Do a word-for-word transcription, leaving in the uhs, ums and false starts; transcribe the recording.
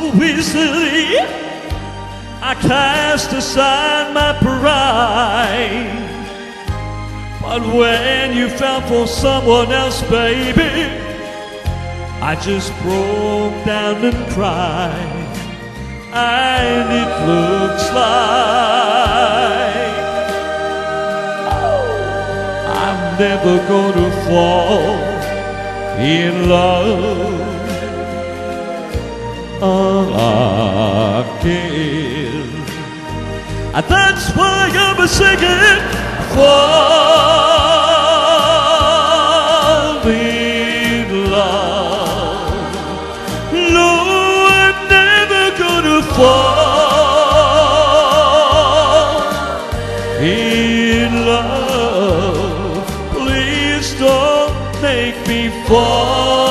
easily. I cast aside my pride. But when you fell for someone else, baby, I just broke down and cried. And it looks like I'm never gonna fall in love again. And that's why I'm singing fall in love. No, I'm never gonna fall in love. Please don't make me fall.